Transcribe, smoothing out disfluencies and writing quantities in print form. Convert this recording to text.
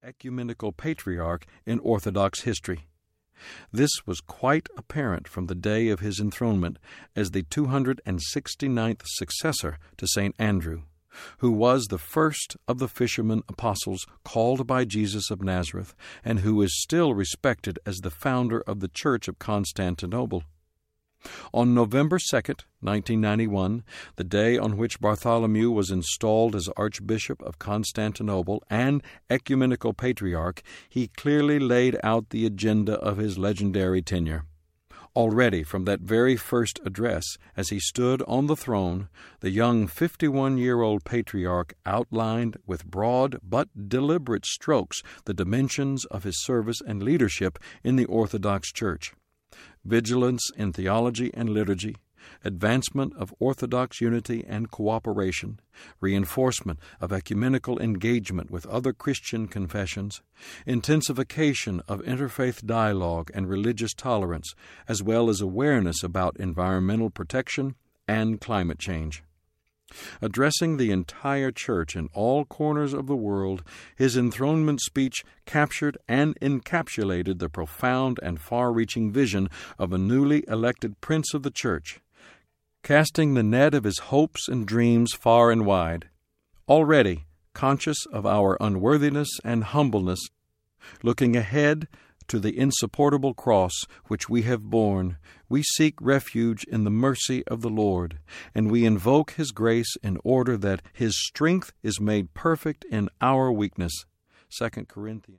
ecumenical patriarch in Orthodox history. This was quite apparent from the day of his enthronement as the 269th successor to St. Andrew, who was the first of the fishermen apostles called by Jesus of Nazareth, and who is still respected as the founder of the Church of Constantinople. On November 2nd, 1991, the day on which Bartholomew was installed as Archbishop of Constantinople and Ecumenical Patriarch, he clearly laid out the agenda of his legendary tenure. Already from that very first address, as he stood on the throne, the young 51-year-old patriarch outlined with broad but deliberate strokes the dimensions of his service and leadership in the Orthodox Church: vigilance in theology and liturgy, advancement of Orthodox unity and cooperation, reinforcement of ecumenical engagement with other Christian confessions, intensification of interfaith dialogue and religious tolerance, as well as awareness about environmental protection and climate change. Addressing the entire Church in all corners of the world, his enthronement speech captured and encapsulated the profound and far-reaching vision of a newly elected Prince of the Church, casting the net of his hopes and dreams far and wide. Already, conscious of our unworthiness and humbleness, looking ahead to the insupportable cross which we have borne, we seek refuge in the mercy of the Lord, and we invoke His grace in order that His strength is made perfect in our weakness. 2 Corinthians